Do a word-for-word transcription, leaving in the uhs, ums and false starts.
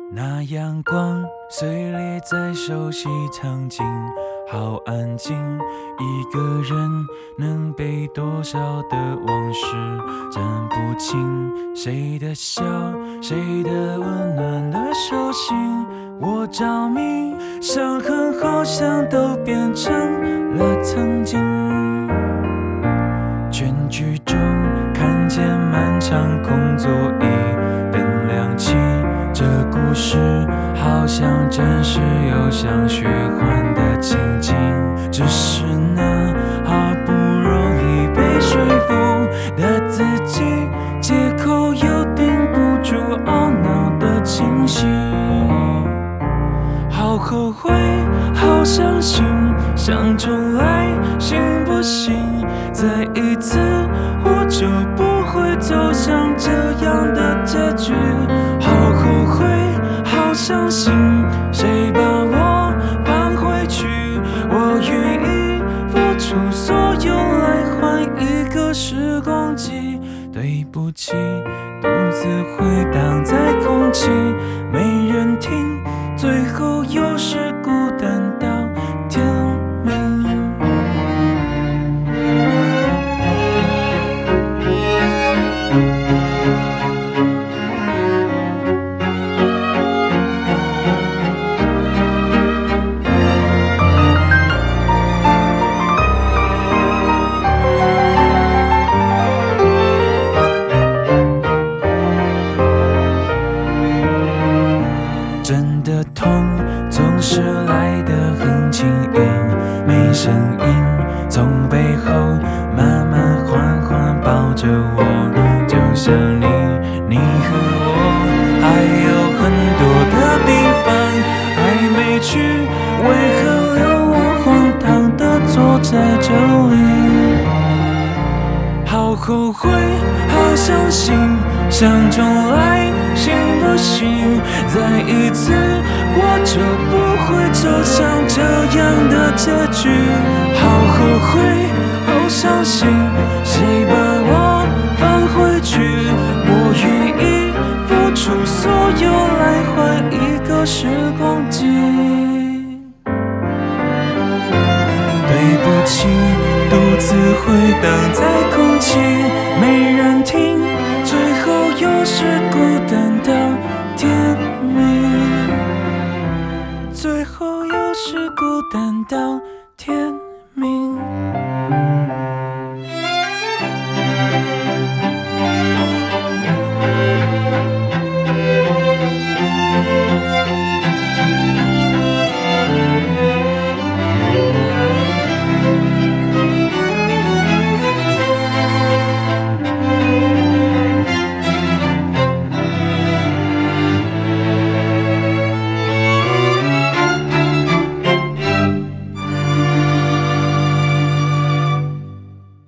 那阳光碎裂在熟悉场景，好安静。一个人能背多少的往事，分不清谁的笑，谁的温暖的手心。我着迷，伤痕好像都变成了曾经。全剧中看见漫长空座椅，灯亮起，这故事好像真实又像虚幻的情景。只是那好不容易被说服的自己，借口又顶不住懊恼的清醒。好后悔，好伤心，想重来行不行？再一次我就不会走向这样的结局。好后悔，好伤心，谁把我放回去？我愿意付出所有来换一个时光机。对不起，独自回荡在空气，没人听，最后又是孤单到天明。真的痛总是来得很轻盈，没声音，从背后慢慢缓缓抱着我，就像你，你和我还有很多的地方还没去，为何留我荒唐的坐在这里？好后悔，好伤心，想重来行不行？再一次我就不会走向这样的结局。好后悔，好伤心，谁把我放回去？我愿意付出所有来换一个时光机。对不起，独自回荡在空气，没人听，最后又是孤单到天明。最后又是孤单到